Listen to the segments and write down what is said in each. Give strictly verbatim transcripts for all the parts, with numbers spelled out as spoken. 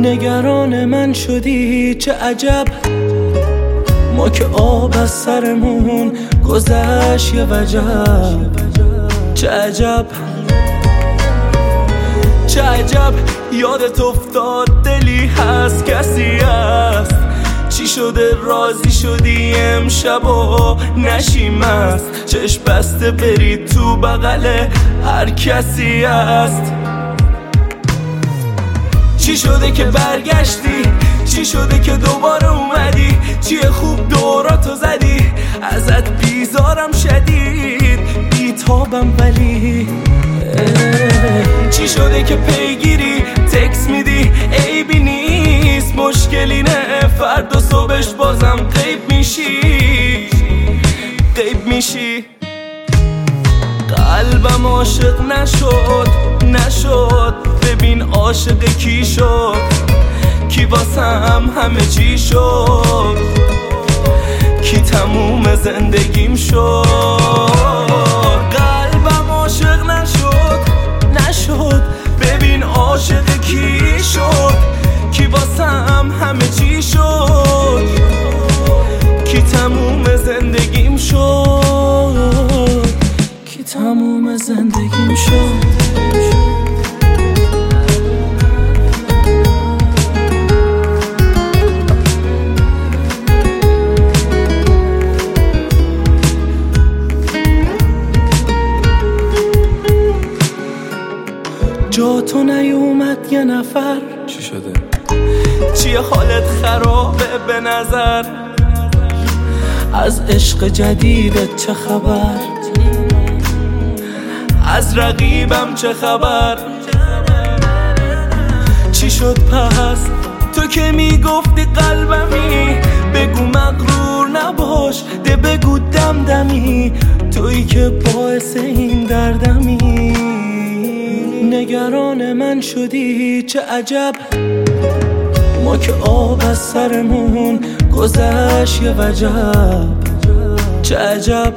نگران من شدی چه عجب، ما که آب از سرمون گذشت یه وجب. چه عجب چه عجب یادت افتاد دلی هست کسی هست، چی شده راضی شدی امشب و نشیم است، چشم بسته بری تو بغل هر کسی هست. چی شده که برگشتی، چی شده که دوباره اومدی، چیه خوب دوراتو زدی، ازت بیزارم شدید بیتابم ولی چی شده که پیگیری تکس میدی عیبی نیست مشکلی نه، فردا صبحش بازم غیب میشی غیب میشی. قلبم عاشق نشد نشد، ببین عاشق کی شد، کی واسم همه چی شد، کی تموم زندگیم شد. قلبم عاشق نشد نشد، ببین عاشق کی شد، کی واسم همه چی شد، کی تموم زندگیم شد، کی تموم زندگیم شد. جا تو نیومد یه نفر، چی شده؟ چیه حالت خرابه به نظر، از عشق جدیدت چه خبر، از رقیبم چه خبر، چی شد پس تو که میگفتی قلبمی، بگو مغرور نباش ده بگو دمدمی، تویی که باعث این دردمی. نگران من شدی چه عجب، ما که آب از سرمون گذشت یه وجب. چه عجب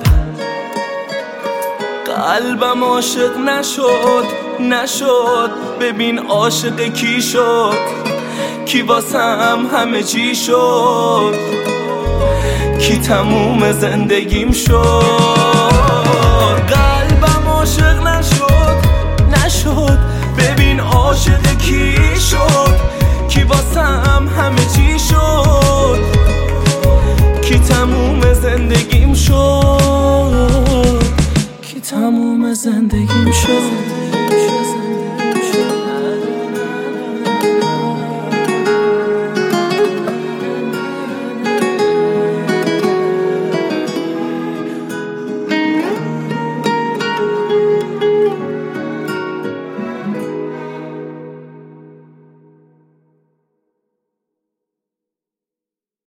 قلبم عاشق نشد نشد، ببین عاشق کی شد، کی واسم همه چی شد، کی تموم زندگیم شد. قلبم عاشق نشد نشد، ببین عاشق کی شد، کی واسم همه چی شد، کی تموم زندگیم شد، کی تموم زندگیم شد.